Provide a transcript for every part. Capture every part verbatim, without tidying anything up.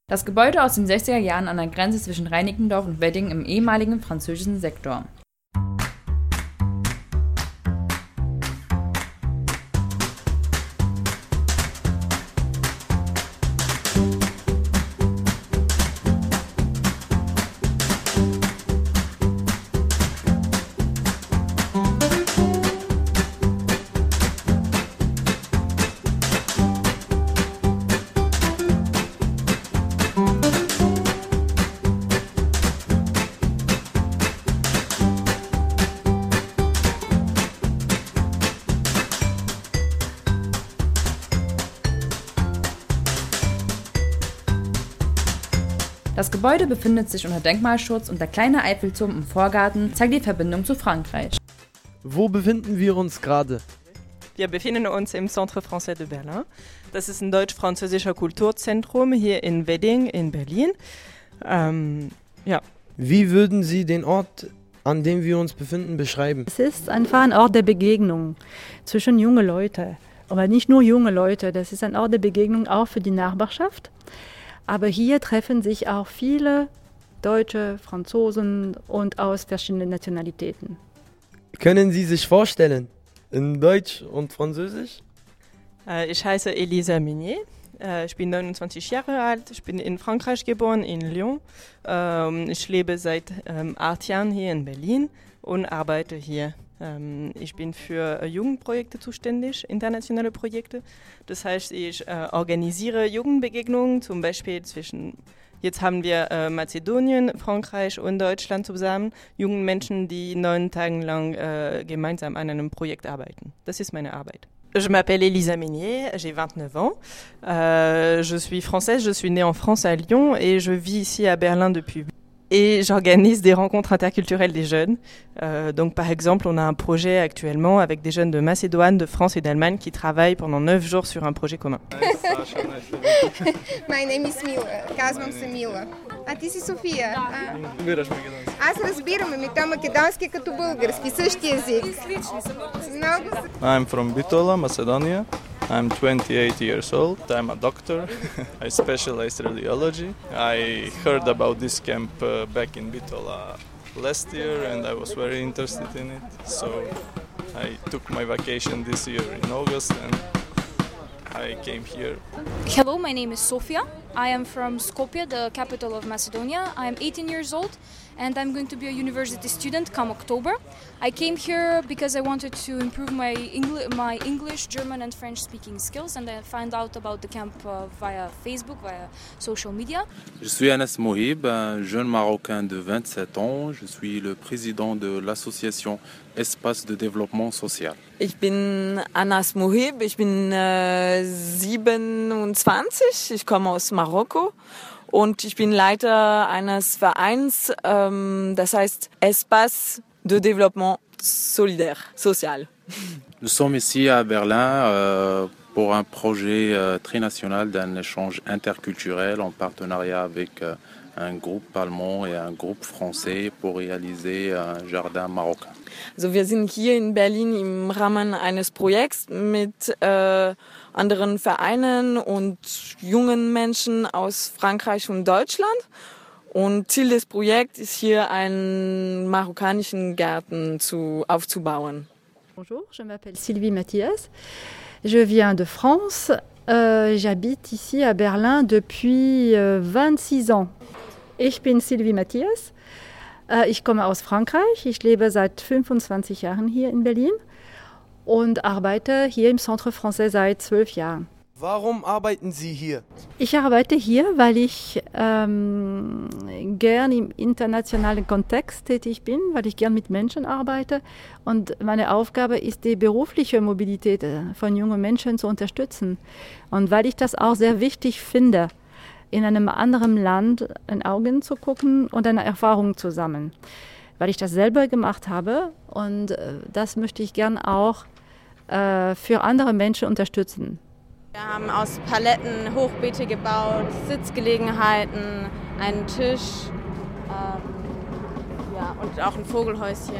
Das Gebäude aus den sechziger Jahren an der Grenze zwischen Reinickendorf und Wedding im ehemaligen französischen Sektor. Das Gebäude befindet sich unter Denkmalschutz und der kleine Eiffelturm im Vorgarten zeigt die Verbindung zu Frankreich. Wo befinden wir uns gerade? Wir befinden uns im Centre Français de Berlin. Das ist ein deutsch-französischer Kulturzentrum hier in Wedding in Berlin. Ähm, ja. Wie würden Sie den Ort, an dem wir uns befinden, beschreiben? Es ist einfach ein Ort der Begegnung zwischen jungen Leuten. Aber nicht nur junge Leute, das ist ein Ort der Begegnung auch für die Nachbarschaft. Aber hier treffen sich auch viele Deutsche, Franzosen und aus verschiedenen Nationalitäten. Können Sie sich vorstellen, in Deutsch und Französisch? Äh, ich heiße Elisa Meunier. Äh, ich bin neunundzwanzig Jahre alt. Ich bin in Frankreich geboren, in Lyon. Ähm, ich lebe seit ähm, acht Jahren hier in Berlin und arbeite hier. Ähm, ich bin für äh, Jugendprojekte zuständig, internationale Projekte. Das heißt, ich äh, organisiere Jugendbegegnungen, zum Beispiel zwischen, jetzt haben wir äh, Mazedonien, Frankreich und Deutschland zusammen, jungen Menschen, die neun Tage lang äh, gemeinsam an einem Projekt arbeiten. Das ist meine Arbeit. Je m'appelle Elisa Meunier, j'ai vingt-neuf ans. Euh, je suis française, je suis née en France à Lyon et je vis ici à Berlin depuis. Et j'organise des rencontres interculturelles des jeunes. Euh, donc par exemple, on a un projet actuellement avec des jeunes de Macédoine, de France et d'Allemagne qui travaillent pendant neuf jours sur un projet commun. My name is Mila. Казвам се Мила. А ти си София. Разбираш македонски. Аз разбирам, ами то македонски като български, същия език. Много. I'm from Bitola, Macedonia. I'm twenty-eight years old. I'm a doctor. I specialize in radiology. I heard about this camp uh, back in Bitola last year and I was very interested in it. So I took my vacation this year in August and I came here. Hello, my name is Sofia. I am from Skopje, the capital of Macedonia. I am eighteen years old and I'm going to be a university student come October. I came here because I wanted to improve my, Engl- my English, German and French speaking skills and I found out about the camp uh, via Facebook, via social media. Je suis Anas Mohib, un jeune Marocain de vingt-sept ans. Je suis le président de l'association Espace de Développement Social. Ich bin Anas Mohib, ich bin äh, siebenundzwanzig, ich komme aus Marokko und ich bin Leiter eines Vereins, ähm, das heißt Espace de Développement Solidaire, Social. Nous sommes ici à Berlin euh, pour un projet euh, très national d'un échange interculturel en partenariat avec euh, un groupe allemand et un groupe français pour réaliser un jardin marocain. Also wir sind hier in Berlin im Rahmen eines Projekts mit äh, anderen Vereinen und jungen Menschen aus Frankreich und Deutschland. Und Ziel des Projekts ist hier einen marokkanischen Garten zu, aufzubauen. Bonjour, je m'appelle Sylvie Mathias. Je viens de France. Euh, j'habite ici à Berlin depuis euh, vingt-six ans. Ich bin Sylvie Mathias. Äh, ich komme aus Frankreich. Ich lebe seit fünfundzwanzig Jahren hier in Berlin und arbeite hier im Centre Français seit zwölf Jahren. Warum arbeiten Sie hier? Ich arbeite hier, weil ich ähm, gern im internationalen Kontext tätig bin, weil ich gern mit Menschen arbeite und meine Aufgabe ist, die berufliche Mobilität von jungen Menschen zu unterstützen. Und weil ich das auch sehr wichtig finde, in einem anderen Land in Augen zu gucken und eine Erfahrung zu sammeln. Weil ich das selber gemacht habe und das möchte ich gern auch äh, für andere Menschen unterstützen. Wir haben aus Paletten Hochbeete gebaut, Sitzgelegenheiten, einen Tisch ähm, ja, und auch ein Vogelhäuschen.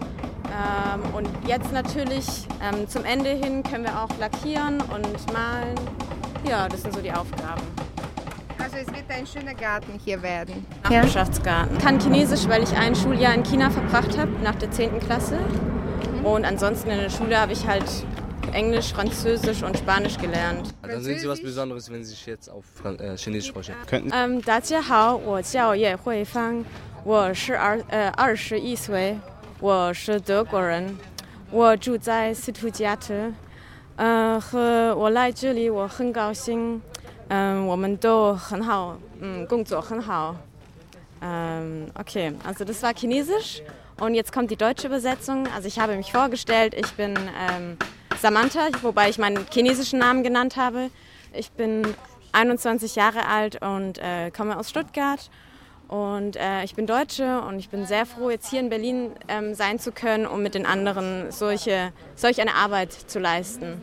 Ähm, und jetzt natürlich ähm, zum Ende hin können wir auch lackieren und malen. Ja, das sind so die Aufgaben. Also es wird ein schöner Garten hier werden. Nachbarschaftsgarten. Ich kann Chinesisch, weil ich ein Schuljahr in China verbracht habe, nach der zehnten Klasse. Und ansonsten in der Schule habe ich halt Englisch, Französisch und Spanisch gelernt. Dann sind Sie was Besonderes, wenn Sie sich jetzt auf Fran- äh, Chinesisch sprechen könnten. Ähm, 大家好，我叫叶慧芳，我是二呃二十一岁，我是德国人，我住在斯图加特，呃和我来这里我很高兴，嗯、呃、我们都很好，嗯工作很好，ähm, okay, also das war Chinesisch und jetzt kommt die deutsche Übersetzung. Also ich habe mich vorgestellt, ich bin ähm, Samantha, wobei ich meinen chinesischen Namen genannt habe. Ich bin einundzwanzig Jahre alt und äh, komme aus Stuttgart und äh, ich bin Deutsche und ich bin sehr froh, jetzt hier in Berlin ähm, sein zu können, um mit den anderen solche, solch eine Arbeit zu leisten.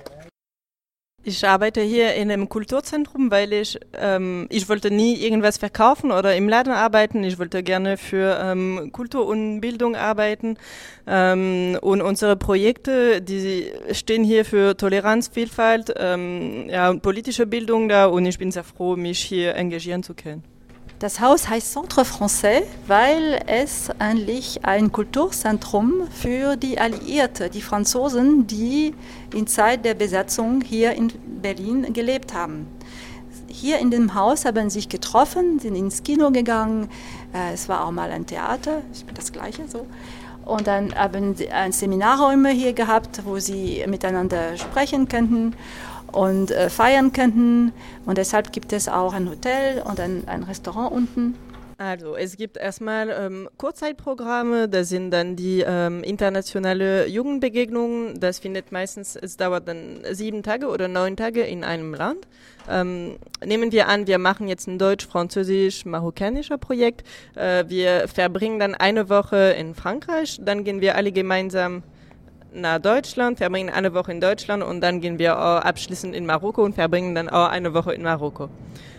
Ich arbeite hier in einem Kulturzentrum, weil ich, ähm, ich wollte nie irgendwas verkaufen oder im Laden arbeiten. Ich wollte gerne für ähm, Kultur und Bildung arbeiten. Ähm, und unsere Projekte, die stehen hier für Toleranz, Vielfalt, ähm, ja, und politische Bildung da. Und ich bin sehr froh, mich hier engagieren zu können. Das Haus heißt Centre Français, weil es eigentlich ein Kulturzentrum für die Alliierten, die Franzosen, die in Zeit der Besatzung hier in Berlin gelebt haben. Hier in dem Haus haben sie sich getroffen, sind ins Kino gegangen, es war auch mal ein Theater, das Gleiche so. Und dann haben sie ein Seminarräume hier gehabt, wo sie miteinander sprechen könnten und äh, feiern könnten. Und deshalb gibt es auch ein Hotel und ein, ein Restaurant unten. Also es gibt erstmal ähm, Kurzzeitprogramme, das sind dann die ähm, internationale Jugendbegegnungen. Das findet meistens, es dauert dann sieben Tage oder neun Tage in einem Land. Ähm, nehmen wir an, wir machen jetzt ein deutsch-französisch-marokkanischer Projekt. Äh, wir verbringen dann eine Woche in Frankreich, dann gehen wir alle gemeinsam nach Deutschland, verbringen eine Woche in Deutschland und dann gehen wir auch abschließend in Marokko und verbringen dann auch eine Woche in Marokko.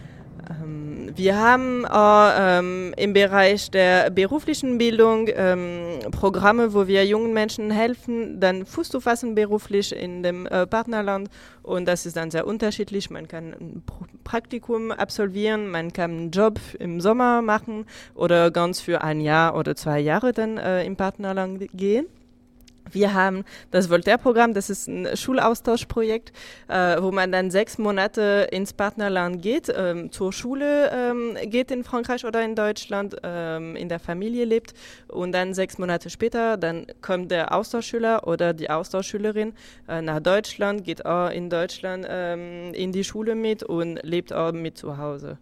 Ähm, wir haben auch ähm, im Bereich der beruflichen Bildung ähm, Programme, wo wir jungen Menschen helfen, dann Fuß zu fassen beruflich in dem äh, Partnerland und das ist dann sehr unterschiedlich. Man kann ein Praktikum absolvieren, man kann einen Job im Sommer machen oder ganz für ein Jahr oder zwei Jahre dann äh, im Partnerland gehen. Wir haben das Voltaire-Programm, das ist ein Schulaustauschprojekt, äh, wo man dann sechs Monate ins Partnerland geht, ähm, zur Schule ähm, geht in Frankreich oder in Deutschland, ähm, in der Familie lebt und dann sechs Monate später, dann kommt der Austauschschüler oder die Austauschschülerin äh, nach Deutschland, geht auch in Deutschland ähm, in die Schule mit und lebt auch mit zu Hause.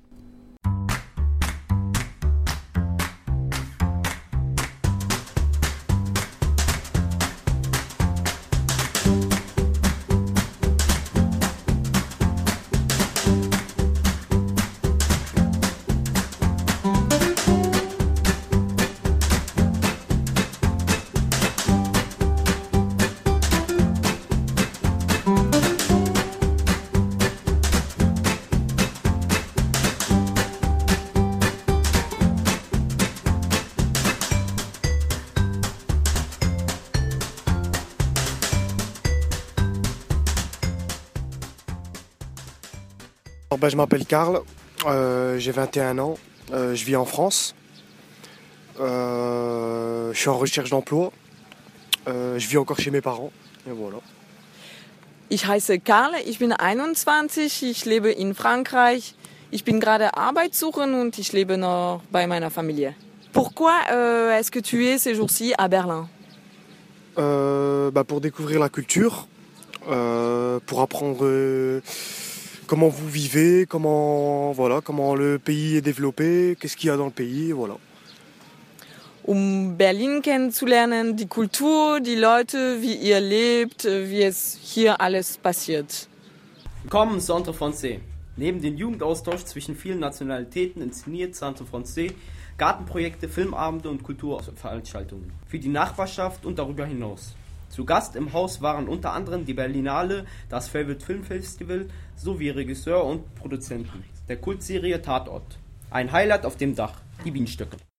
Ben, je m'appelle Karl, euh, j'ai vingt et un ans, euh, je vis en France, euh, je suis en recherche d'emploi, euh, je vis encore chez mes parents et voilà. Ich heiße Karl, ich bin einundzwanzig, ich lebe in Frankreich, ich bin gerade arbeitssuchend und ich lebe noch bei meiner Familie. Pourquoi euh, est-ce que tu es ces jours-ci à Berlin? euh, bah Pour découvrir la culture, euh, pour apprendre... Euh, comment vous vivez, comment, voilà, comment le pays est développé, qu'est-ce qu'il y a dans le pays, voilà. Um Berlin kennenzulernen, die Kultur, die Leute, wie ihr lebt, wie es hier alles passiert. Willkommen im Centre Français. Neben dem Jugendaustausch zwischen vielen Nationalitäten inszeniert Centre Français Gartenprojekte, Filmabende und Kulturveranstaltungen für die Nachbarschaft und darüber hinaus. Zu Gast im Haus waren unter anderem die Berlinale, das Favorite Film Festival sowie Regisseur und Produzenten der Kultserie Tatort. Ein Highlight auf dem Dach, die Bienenstöcke.